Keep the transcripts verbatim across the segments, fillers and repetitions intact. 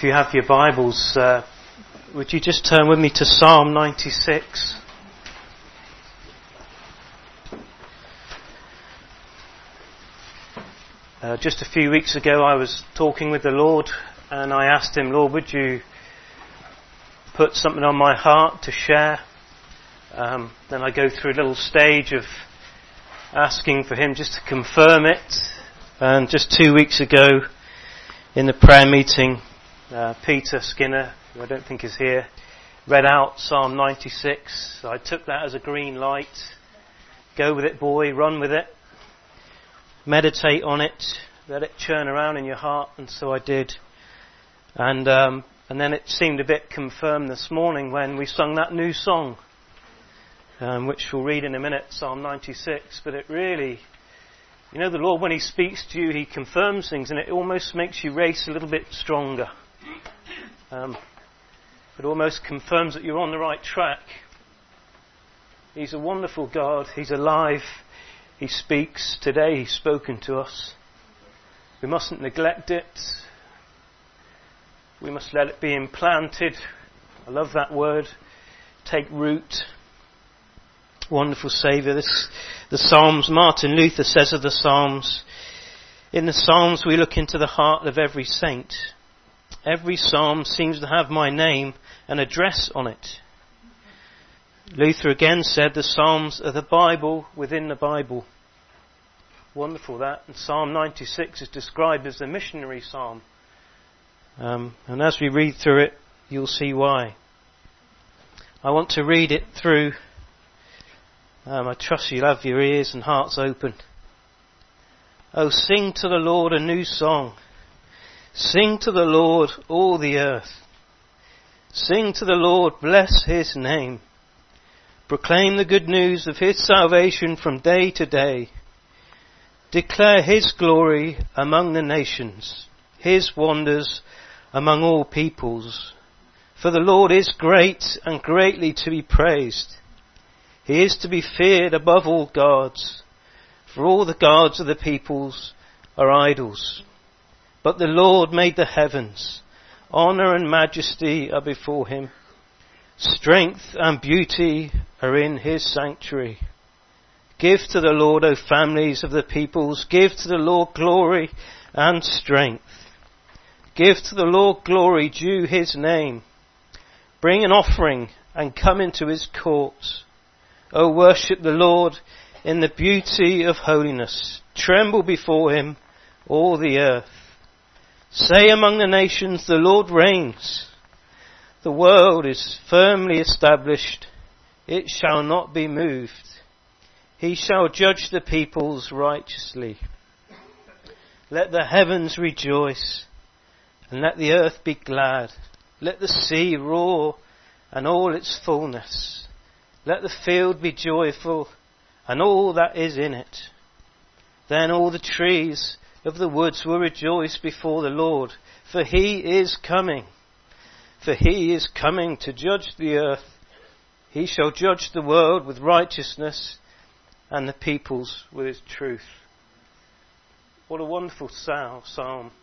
If you have your Bibles, uh, would you just turn with me to Psalm ninety-six? Uh, just a few weeks ago I was talking with the Lord and I asked him, Lord, would you put something on my heart to share? Um, then I go through a little stage of asking for him just to confirm it. And just two weeks ago in the prayer meeting, uh, Peter Skinner, who I don't think is here, read out Psalm ninety-six. So I took that as a green light. Go with it, boy, run with it. Meditate on it, let it churn around in your heart, and so I did. And um, and then it seemed a bit confirmed this morning when we sung that new song, um, which we'll read in a minute, Psalm ninety-six. But it really, you know, the Lord, when He speaks to you, He confirms things, and it almost makes you race a little bit stronger. Um, it almost confirms that you're on the right track. He's a wonderful God. He's alive. He speaks. Today He's spoken to us. We mustn't neglect it. We must let it be implanted. I love that word. Take root. Wonderful Saviour. This, the Psalms, Martin Luther says of the Psalms, in the Psalms we look into the heart of every saint. Every Psalm seems to have my name and address on it. Luther again said the Psalms are the Bible within the Bible. Wonderful that. And Psalm ninety-six is described as the missionary psalm. Um, and as we read through it, you'll see why. I want to read it through. Um, I trust you'll have your ears and hearts open. Oh, sing to the Lord a new song. Sing to the Lord all the earth. Sing to the Lord, bless His name. Proclaim the good news of His salvation from day to day. Declare His glory among the nations, His wonders among all peoples. For the Lord is great and greatly to be praised. He is to be feared above all gods, for all the gods of the peoples are idols. But the Lord made the heavens. Honour and majesty are before Him. Strength and beauty are in His sanctuary. Give to the Lord, O families of the peoples. Give to the Lord glory and strength. Give to the Lord glory due His name. Bring an offering and come into His courts. O worship the Lord in the beauty of holiness. Tremble before Him, all the earth. Say among the nations, the Lord reigns. The world is firmly established. It shall not be moved. He shall judge the peoples righteously. Let the heavens rejoice, and let the earth be glad. Let the sea roar, and all its fullness. Let the field be joyful, and all that is in it. Then all the trees of the woods will rejoice before the Lord, for He is coming. For He is coming to judge the earth. He shall judge the world with righteousness and the peoples with His truth. What a wonderful psalm.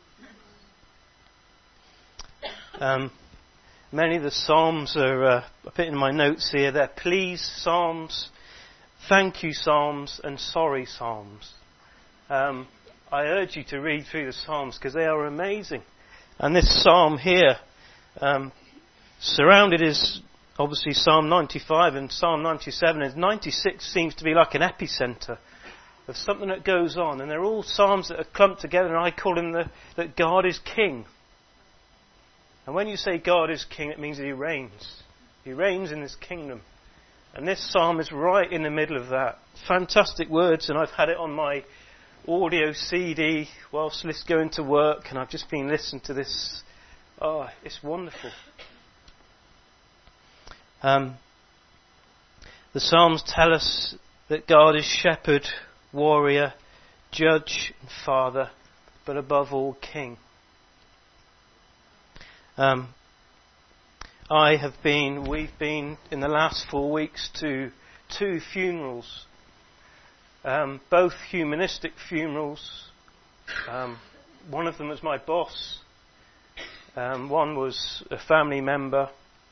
Um, many of the psalms are, uh, I put in my notes here, they're please psalms, thank you psalms, and sorry psalms. Um, I urge you to read through the Psalms because they are amazing. And this psalm here, um, surrounded is obviously Psalm ninety-five and Psalm ninety-seven, and ninety-six seems to be like an epicenter of something that goes on. And they're all psalms that are clumped together, and I call them the, that God is King. And when you say God is King, it means that He reigns. He reigns in His kingdom. And this psalm is right in the middle of that. Fantastic words, and I've had it on my audio C D whilst let's going to work, and I've just been listening to this. Oh, it's wonderful. Um, the Psalms tell us that God is shepherd, warrior, judge, and father, but above all, King. Um, I have been, we've been in the last four weeks to two funerals. Um, both humanistic funerals. Um, one of them was my boss, Um, one was a family member.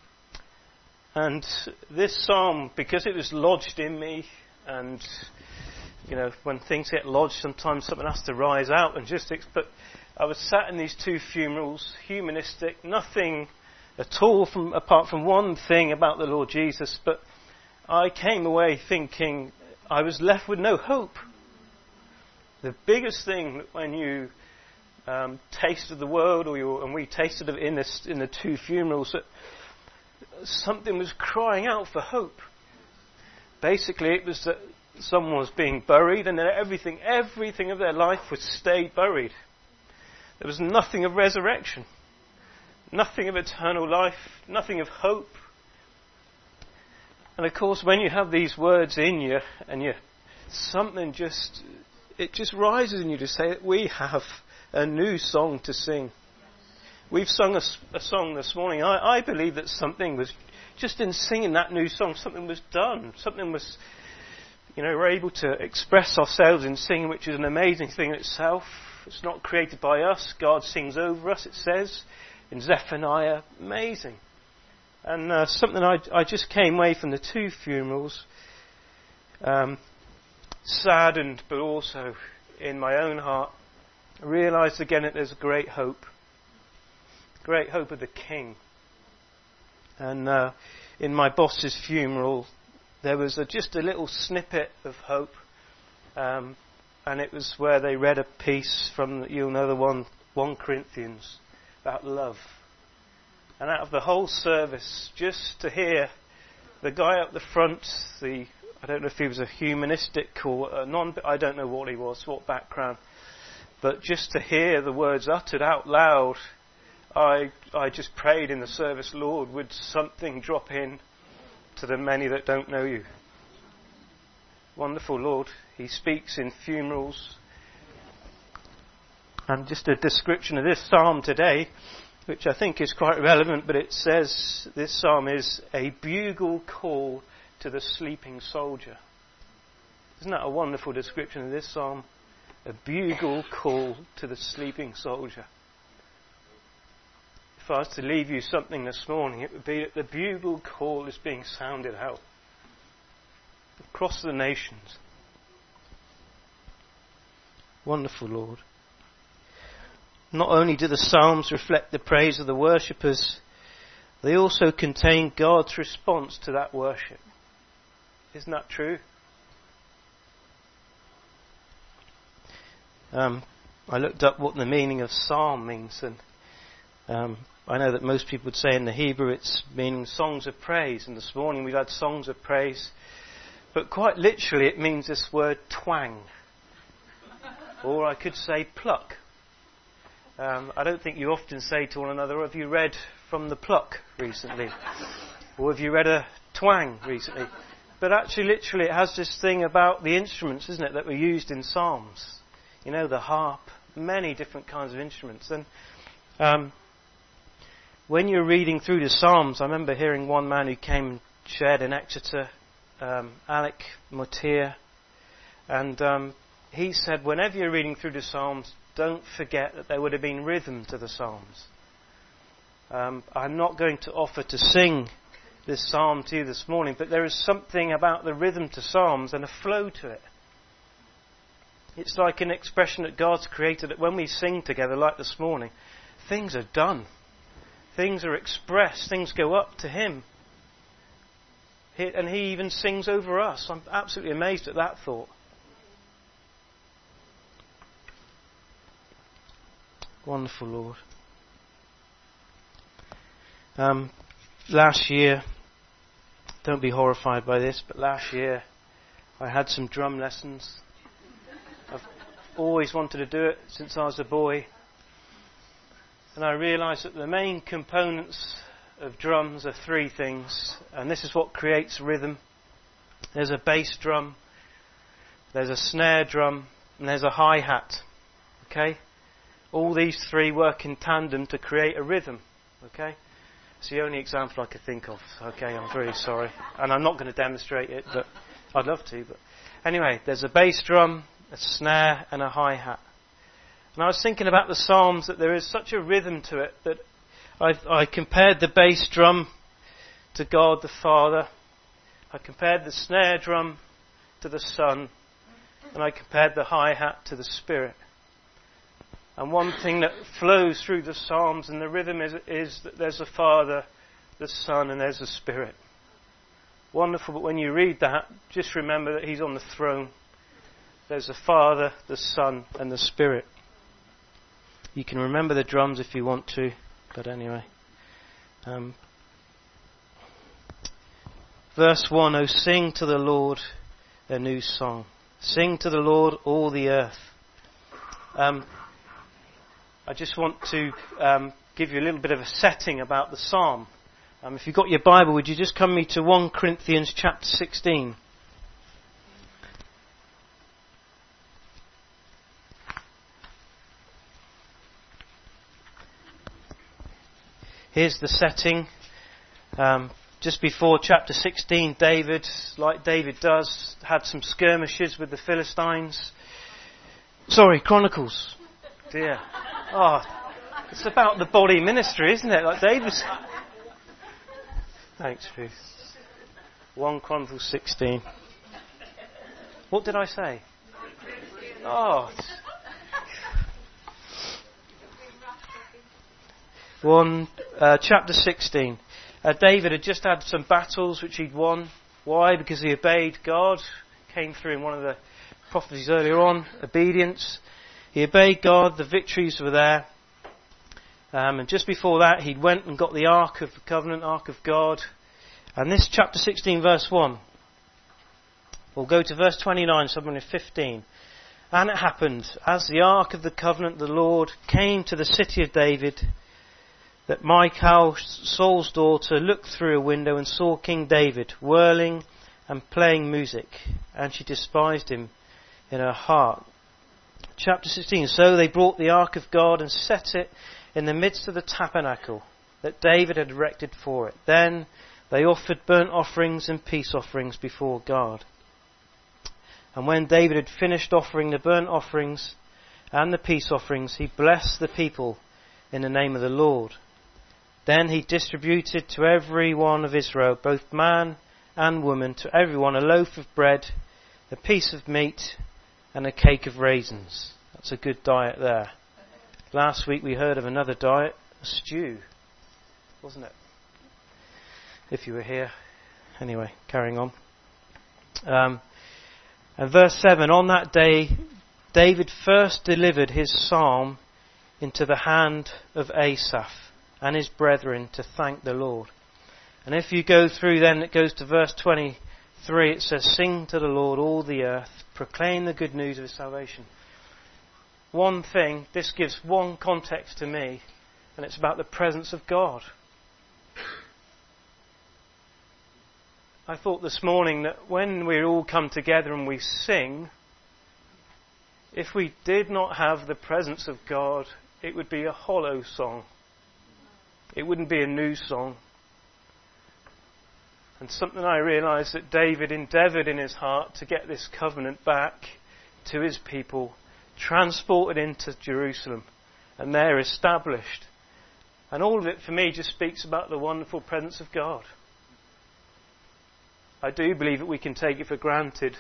And this psalm, because it was lodged in me, and, you know, when things get lodged, sometimes something has to rise out and just, but I was sat in these two funerals, humanistic, nothing at all from, apart from one thing about the Lord Jesus, but I came away thinking I was left with no hope. The biggest thing when you um, tasted the world, or you, and we tasted it in, this, in the two funerals, that something was crying out for hope. Basically, it was that someone was being buried, and that everything, everything of their life was stayed buried. There was nothing of resurrection, nothing of eternal life, nothing of hope. And of course, when you have these words in you, and you, something just, it just rises in you to say that we have a new song to sing. We've sung a, a song this morning. I, I believe that something was, just in singing that new song, something was done. Something was, you know, we're able to express ourselves in singing, which is an amazing thing in itself. It's not created by us. God sings over us, it says in Zephaniah. Amazing. And uh, something I, I just came away from the two funerals, um, saddened, but also in my own heart, realised again that there's great hope. Great hope of the King. And uh, in my boss's funeral, there was a, just a little snippet of hope. Um, And it was where they read a piece from, you'll know the one, First Corinthians, about love. And out of the whole service, just to hear the guy up the front, the, I don't know if he was a humanistic or a non, I don't know what he was, what background, but just to hear the words uttered out loud, I, I just prayed in the service, Lord, would something drop in to the many that don't know you. Wonderful Lord. He speaks in funerals. And just a description of this psalm today, which I think is quite relevant, but it says this psalm is a bugle call to the sleeping soldier. Isn't that a wonderful description of this psalm? A bugle call to the sleeping soldier. If I was to leave you something this morning, it would be that the bugle call is being sounded out across the nations. Wonderful Lord. Not only do the Psalms reflect the praise of the worshippers, they also contain God's response to that worship. Isn't that true? Um, I looked up what the meaning of psalm means, and um, I know that most people would say in the Hebrew it's meaning songs of praise, and this morning we've had songs of praise. But quite literally it means this word twang. Or I could say pluck. Um, I don't think you often say to one another, have you read from the pluck recently? Or have you read a twang recently? But actually literally it has this thing about the instruments, isn't it, that were used in Psalms. You know, the harp, many different kinds of instruments. And um, when you're reading through the Psalms, I remember hearing one man who came and shared in Exeter, Um, Alec Motier, and um, he said whenever you're reading through the Psalms, don't forget that there would have been rhythm to the Psalms. Um, I'm not going to offer to sing this psalm to you this morning, but there is something about the rhythm to Psalms and a flow to it. It's like an expression that God's created, that when we sing together like this morning, things are done. Things are expressed. Things go up to Him. And He even sings over us. I'm absolutely amazed at that thought. Wonderful Lord. Um, last year, don't be horrified by this, but last year I had some drum lessons. I've always wanted to do it since I was a boy. And I realised that the main components of drums are three things, and this is what creates rhythm. There's a bass drum, there's a snare drum, and there's a hi-hat. Okay? All these three work in tandem to create a rhythm. Okay? It's the only example I could think of. Okay, I'm very sorry. And I'm not going to demonstrate it, but I'd love to. But anyway, there's a bass drum, a snare, and a hi-hat. And I was thinking about the Psalms, that there is such a rhythm to it that I, I compared the bass drum to God the Father. I compared the snare drum to the Son. And I compared the hi-hat to the Spirit. And one thing that flows through the Psalms and the rhythm is, is that there's a Father, the Son, and there's a Spirit. Wonderful, but when you read that, just remember that He's on the throne. There's the Father, the Son, and the Spirit. You can remember the drums if you want to, but anyway. Um, verse one, oh, sing to the Lord a new song. Sing to the Lord, all the earth. Um, I just want to um, give you a little bit of a setting about the psalm. Um, if you've got your Bible, would you just come me to First Corinthians chapter sixteen? Here's the setting. Um, just before chapter sixteen, David, like David does, had some skirmishes with the Philistines. Sorry, Chronicles. Dear. Oh, it's about the body ministry, isn't it? Like David's. Thanks, Ruth. First Chronicles sixteen. What did I say? Oh. One, uh, chapter sixteen. Uh, David had just had some battles which he'd won. Why? Because he obeyed God. Came through in one of the prophecies earlier on. Obedience. He obeyed God. The victories were there. Um, and just before that, he went and got the Ark of the Covenant, Ark of God. And this chapter sixteen, verse one. We'll go to verse twenty-nine, somewhere in fifteen. And it happened, as the Ark of the Covenant, the Lord, came to the city of David, that Michal, Saul's daughter, looked through a window and saw King David whirling and playing music, and she despised him in her heart. Chapter sixteen. So they brought the Ark of God and set it in the midst of the tabernacle that David had erected for it. Then they offered burnt offerings and peace offerings before God. And when David had finished offering the burnt offerings and the peace offerings, he blessed the people in the name of the Lord. Then he distributed to every one of Israel, both man and woman, to everyone a loaf of bread, a piece of meat, and a cake of raisins. That's a good diet there. Last week we heard of another diet, a stew, wasn't it? If you were here. Anyway, carrying on. Um, and verse seven, on that day, David first delivered his psalm into the hand of Asaph and his brethren to thank the Lord. And if you go through then, it goes to verse twenty-three, it says, sing to the Lord all the earth, proclaim the good news of his salvation. One thing, this gives one context to me, and it's about the presence of God. I thought this morning that when we all come together and we sing, if we did not have the presence of God, it would be a hollow song. It wouldn't be a new song. And something I realised that David endeavoured in his heart to get this covenant back to his people, transported into Jerusalem, and there established. And all of it for me just speaks about the wonderful presence of God. I do believe that we can take it for granted.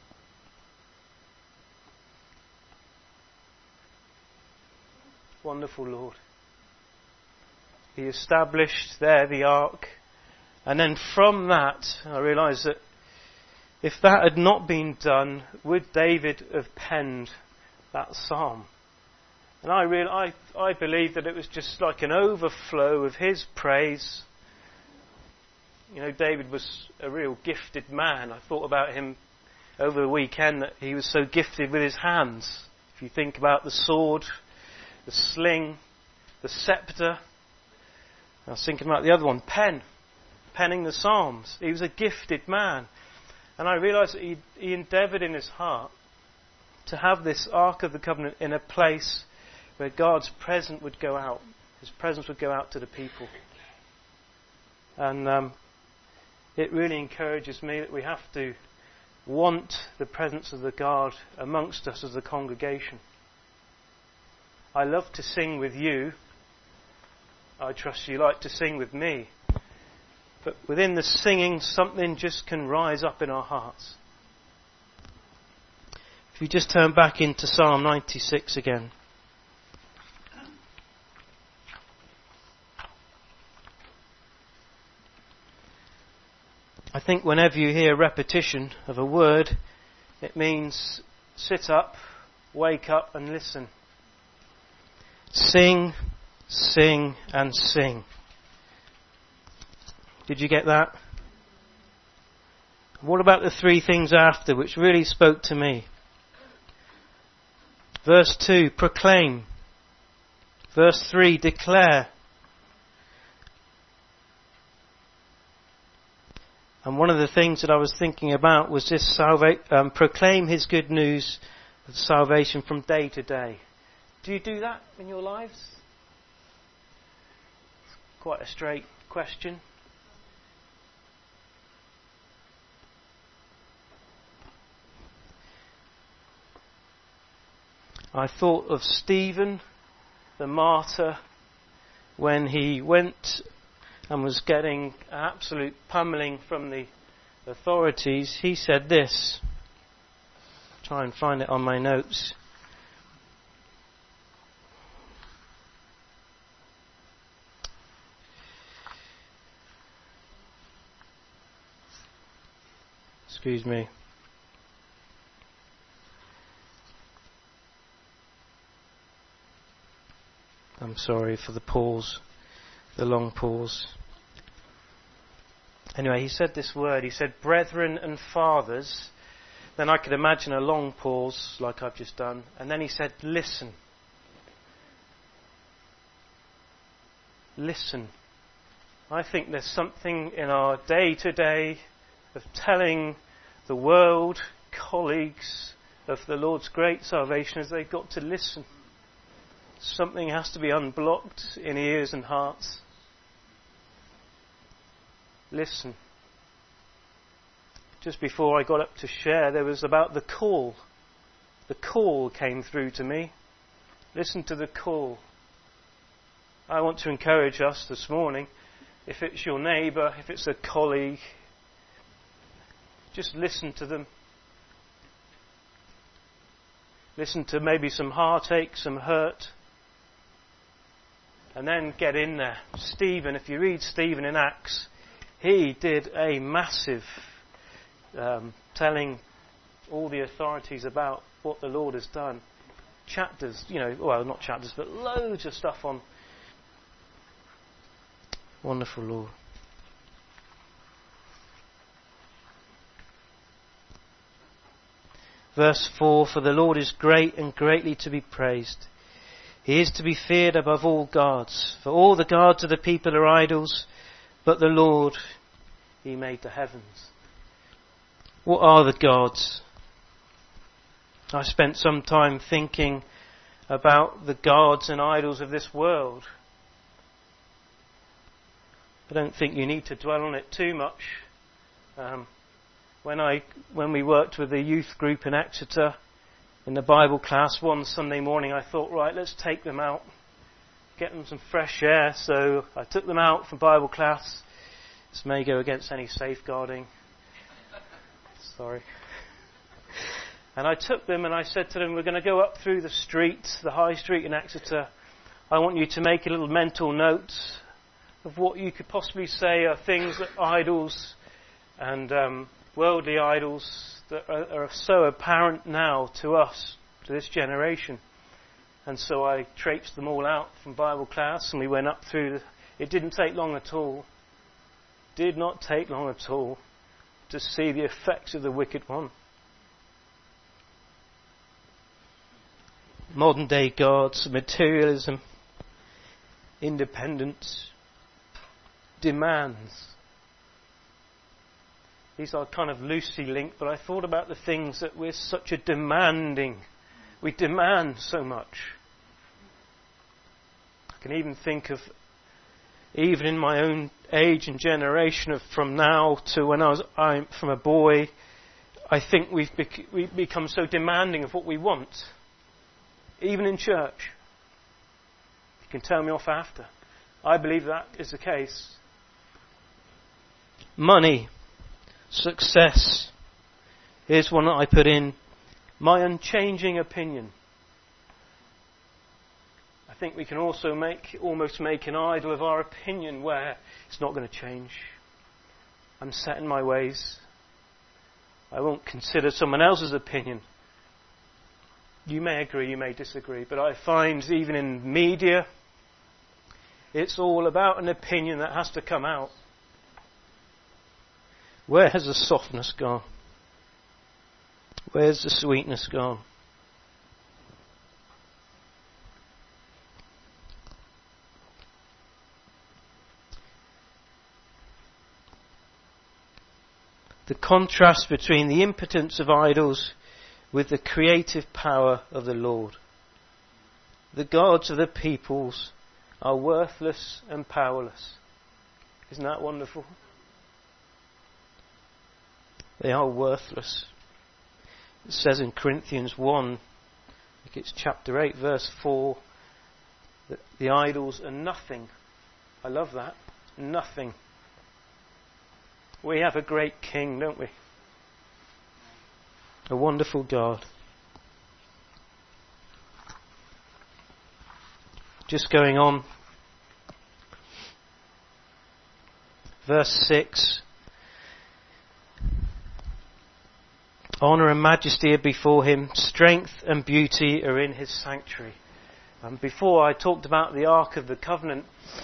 Wonderful Lord. He established there the ark. And then from that, I realised that if that had not been done, would David have penned that psalm? And I, real, I, I believe that it was just like an overflow of his praise. You know, David was a real gifted man. I thought about him over the weekend, that he was so gifted with his hands. If you think about the sword, the sling, the scepter. I was thinking about the other one, pen. Penning the Psalms. He was a gifted man. And I realised that he, he endeavoured in his heart to have this Ark of the Covenant in a place where God's presence would go out. His presence would go out to the people. And um, it really encourages me that we have to want the presence of the God amongst us as a congregation. I love to sing with you, I trust you like to sing with me. But within the singing, something just can rise up in our hearts. If you just turn back into Psalm ninety-six again. I think whenever you hear repetition of a word, it means sit up, wake up and listen. Sing, sing and sing. Did you get that? What about the three things after, which really spoke to me? Verse two, proclaim. Verse three, declare. And one of the things that I was thinking about was this salva- um, proclaim his good news of salvation from day to day. Do you do that in your lives? It's quite a straight question. I thought of Stephen, the martyr, when he went and was getting absolute pummeling from the authorities. He said this. Try and find it on my notes. Excuse me. I'm sorry for the pause, the long pause. Anyway, he said this word. He said, brethren and fathers. Then I could imagine a long pause, like I've just done. And then he said, listen. Listen. I think there's something in our day-to-day of telling the world, colleagues, of the Lord's great salvation as they've got to listen. Something has to be unblocked in ears and hearts. Listen. Just before I got up to share, there was about the call. The call came through to me. Listen to the call. I want to encourage us this morning, if it's your neighbour, if it's a colleague, just listen to them. Listen to maybe some heartache, some hurt. And then get in there. Stephen, if you read Stephen in Acts, he did a massive um, telling all the authorities about what the Lord has done. Chapters, you know, well, not chapters, but loads of stuff on wonderful Lord. Verse four, for the Lord is great and greatly to be praised. He is to be feared above all gods. For all the gods of the people are idols, but the Lord, He made the heavens. What are the gods? I spent some time thinking about the gods and idols of this world. I don't think you need to dwell on it too much. Um, when I when we worked with the youth group in Exeter, in the Bible class one Sunday morning, I thought, right, let's take them out, get them some fresh air. So I took them out from Bible class. This may go against any safeguarding. Sorry. And I took them and I said to them, we're going to go up through the street, the high street in Exeter. I want you to make a little mental note of what you could possibly say are things that idols and um, worldly idols that are, are so apparent now to us, to this generation. And so I traipsed them all out from Bible class and we went up through the, it didn't take long at all. Did not take long at all to see the effects of the wicked one. Modern day gods, materialism, independence, demands. These are kind of loosely linked, but I thought about the things that we're such a demanding. We demand so much. I can even think of, even in my own age and generation, of from now to when I was I'm from a boy, I think we've, bec- we've become so demanding of what we want. Even in church. You can tell me off after. I believe that is the case. Money, success. Here's one that I put in. My unchanging opinion. I think we can also make, almost make an idol of our opinion where it's not going to change. I'm set in my ways. I won't consider someone else's opinion. You may agree, you may disagree, but I find even in media, it's all about an opinion that has to come out. Where has the softness gone? Where's the sweetness gone? The contrast between the impotence of idols with the creative power of the Lord. The gods of the peoples are worthless and powerless. Isn't that wonderful? They are worthless. It says in Corinthians one, I think it's chapter eight, verse four, that the idols are nothing. I love that. Nothing. We have a great King, don't we? A wonderful God. Just going on. Verse six. Honour and majesty are before him. Strength and beauty are in his sanctuary. And before I talked about the Ark of the Covenant,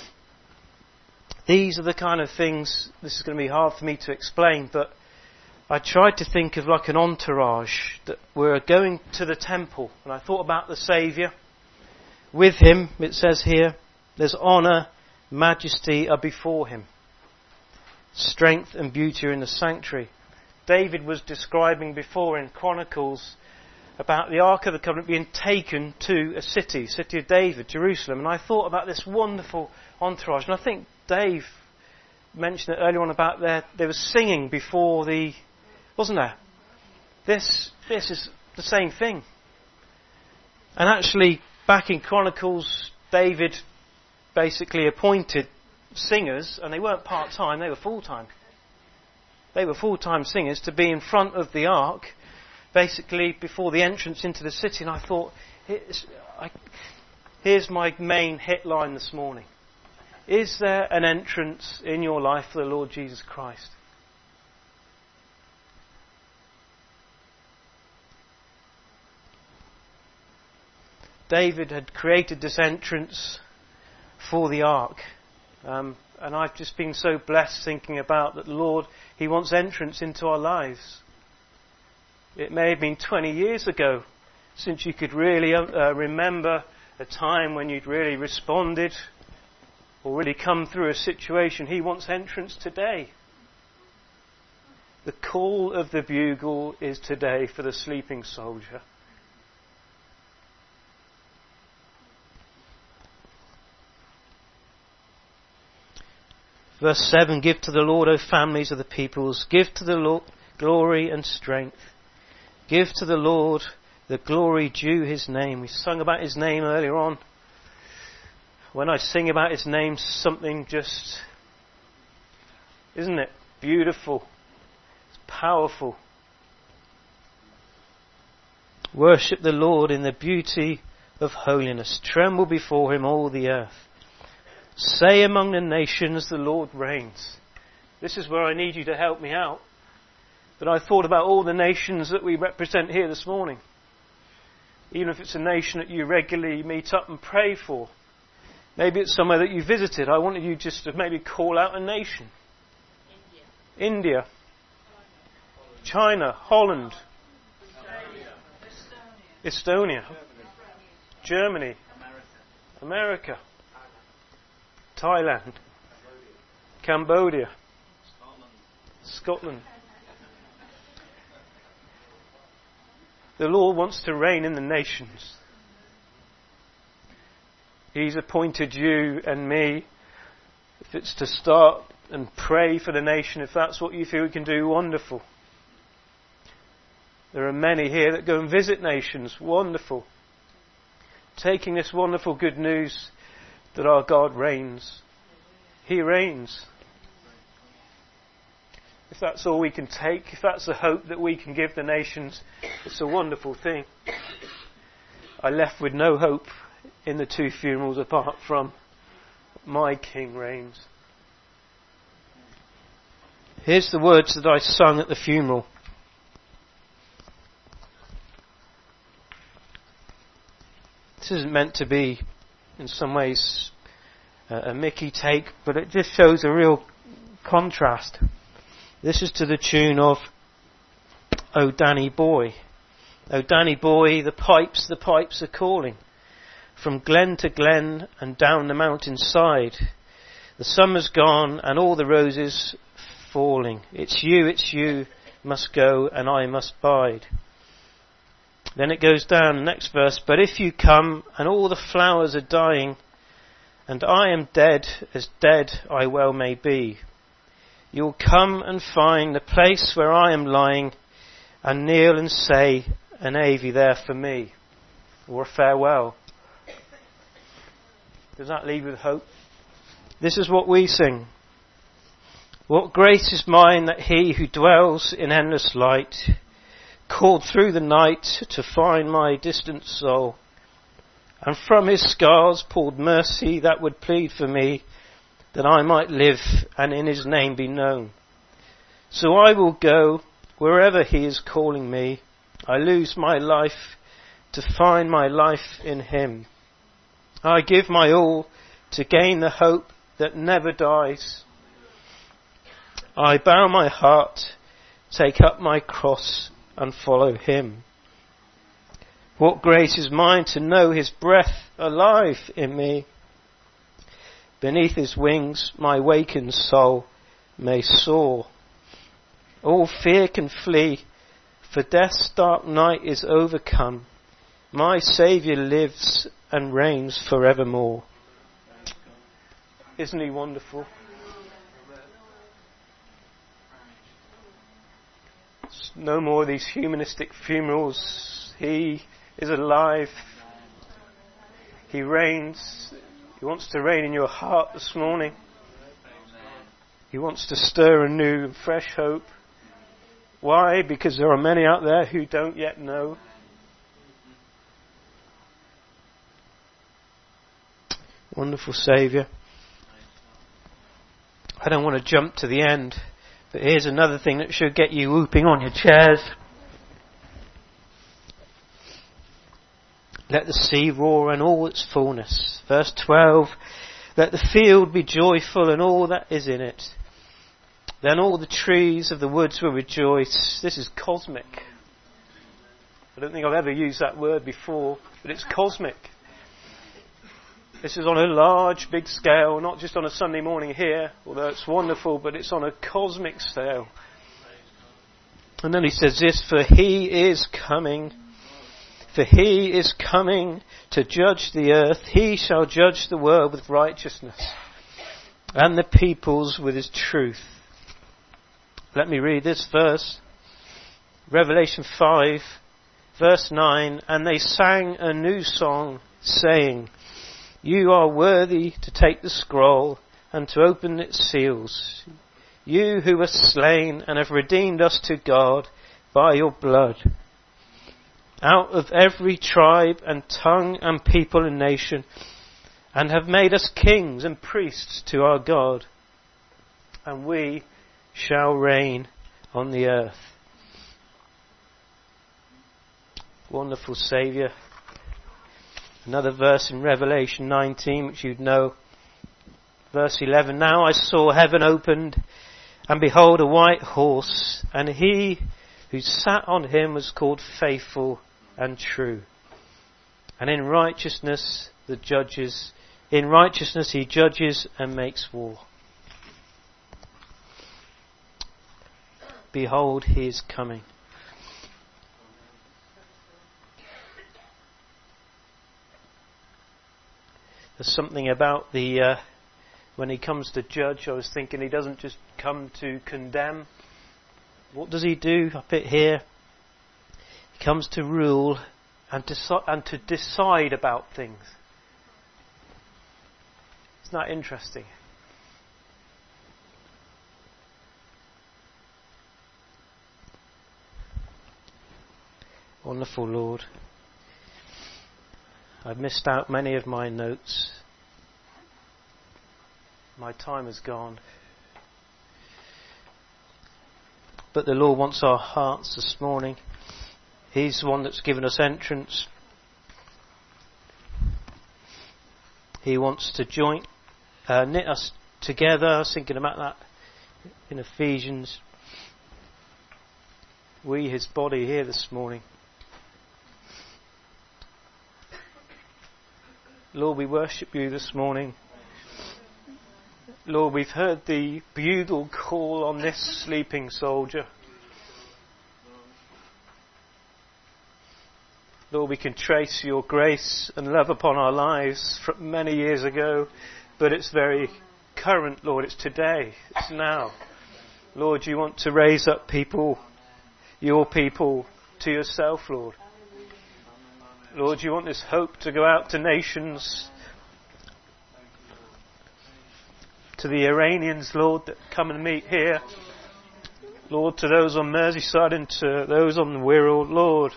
these are the kind of things, this is going to be hard for me to explain, but I tried to think of like an entourage, that we're going to the temple, and I thought about the Saviour. With him, it says here, there's honour, majesty are before him. Strength and beauty are in the sanctuary. David was describing before in Chronicles about the Ark of the Covenant being taken to a city, city of David, Jerusalem, and I thought about this wonderful entourage, and I think Dave mentioned it earlier on about their, they were singing before the, wasn't there? This, this is the same thing. And actually, back in Chronicles, David basically appointed singers, and they weren't part-time, they were full-time. They were full-time singers to be in front of the ark, basically before the entrance into the city. And I thought, here's, I, here's my main hit line this morning. Is there an entrance in your life for the Lord Jesus Christ? David had created this entrance for the ark. Um, and I've just been so blessed thinking about that the Lord, He wants entrance into our lives. It may have been twenty years ago since you could really uh, remember a time when you'd really responded or really come through a situation. He wants entrance today. The call of the bugle is today for the sleeping soldier. Verse seven, give to the Lord, O families of the peoples, give to the Lord glory and strength. Give to the Lord the glory due His name. We sung about His name earlier on. When I sing about His name, something just, isn't it, beautiful? It's powerful. Worship the Lord in the beauty of holiness. Tremble before Him, all the earth. Say among the nations, the Lord reigns. This is where I need you to help me out. But I thought about all the nations that we represent here this morning. Even if it's a nation that you regularly meet up and pray for. Maybe it's somewhere that you visited. I wanted you just to maybe call out a nation. India. India. China. Holland. Estonia. Estonia. Germany. America. America. Thailand, Cambodia, Scotland. Scotland. The Lord wants to reign in the nations. He's appointed you and me. If it's to start and pray for the nation, if that's what you feel we can do, wonderful. There are many here that go and visit nations, wonderful. Taking this wonderful good news that our God reigns. He reigns. If that's all we can take, if that's the hope that we can give the nations, it's a wonderful thing. I left with no hope in the two funerals apart from my King reigns. Here's the words that I sung at the funeral. This isn't meant to be, in some ways, a Mickey take, but it just shows a real contrast. This is to the tune of "Oh Danny Boy." Oh Danny Boy, the pipes, the pipes are calling. From glen to glen and down the mountainside. The summer's gone and all the roses falling. It's you, it's you, must go and I must bide. Then it goes down, the next verse. But if you come and all the flowers are dying, and I am dead, as dead I well may be, you'll come and find the place where I am lying, and kneel and say an Ave there for me, or a farewell. Does that leave with hope? This is what we sing. What grace is mine that he who dwells in endless light called through the night to find my distant soul, and from his scars poured mercy that would plead for me, that I might live and in his name be known. So I will go wherever he is calling me. I lose my life to find my life in him. I give my all to gain the hope that never dies. I bow my heart, take up my cross and follow him. What grace is mine to know his breath alive in me. Beneath his wings my wakened soul may soar. All fear can flee, for death's dark night is overcome. My Saviour lives and reigns forevermore. Isn't he wonderful? No more of these humanistic funerals. He is alive. He reigns. He wants to reign in your heart this morning. He wants to stir a new and fresh hope. Why? Because there are many out there who don't yet know. Wonderful Saviour. I don't want to jump to the end, but here's another thing that should get you whooping on your chairs. Let the sea roar in all its fullness. Verse twelve. Let the field be joyful and all that is in it. Then all the trees of the woods will rejoice. This is cosmic. I don't think I've ever used that word before, but it's cosmic. This is on a large, big scale, not just on a Sunday morning here, although it's wonderful, but it's on a cosmic scale. And then he says this, for he is coming, for he is coming to judge the earth. He shall judge the world with righteousness and the peoples with his truth. Let me read this verse. Revelation five, verse nine, and they sang a new song, saying, you are worthy to take the scroll and to open its seals. You who were slain and have redeemed us to God by your blood. Out of every tribe and tongue and people and nation, and have made us kings and priests to our God. And we shall reign on the earth. Wonderful Saviour. Another verse in Revelation nineteen, which you'd know. Verse eleven, now I saw heaven opened, and behold a white horse, and he who sat on him was called Faithful and True. And in righteousness the judges, in righteousness he judges and makes war. Behold, he is coming. There's something about the, uh, when he comes to judge, I was thinking he doesn't just come to condemn. What does he do up it here? He comes to rule and, deci- and to decide about things. Isn't that interesting? Wonderful, Lord. I've missed out many of my notes. My time has gone. But the Lord wants our hearts this morning. He's the one that's given us entrance. He wants to join, uh, knit us together. I was thinking about that in Ephesians. We, His body, here this morning. Lord, we worship You this morning. Lord, we've heard the bugle call on this sleeping soldier. Lord, we can trace Your grace and love upon our lives from many years ago, but it's very current, Lord. It's today. It's now. Lord, You want to raise up people, Your people, to Yourself, Lord. Lord, You want this hope to go out to nations, to the Iranians, Lord, that come and meet here. Lord, to those on Merseyside and to those on the Wirral, Lord.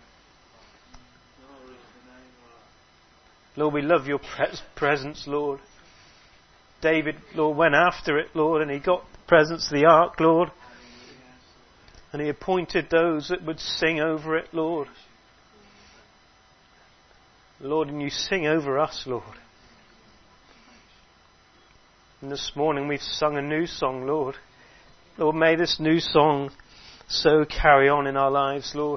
Lord, we love Your pres- presence, Lord. David, Lord, went after it, Lord, and he got the presence of the ark, Lord. And He appointed those that would sing over it, Lord. Lord, and You sing over us, Lord. And this morning we've sung a new song, Lord. Lord, may this new song so carry on in our lives, Lord.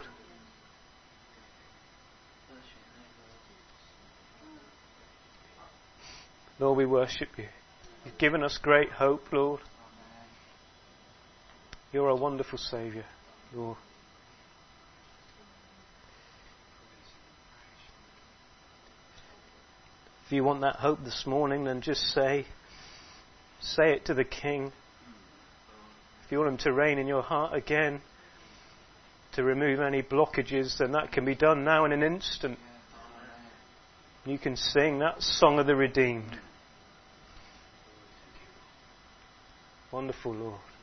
Lord, we worship You. You've given us great hope, Lord. You're a wonderful Saviour, Lord. If you want that hope this morning, then just say, say it to the King. If you want Him to reign in your heart again, to remove any blockages, then that can be done now in an instant. You can sing that song of the redeemed. Wonderful, Lord.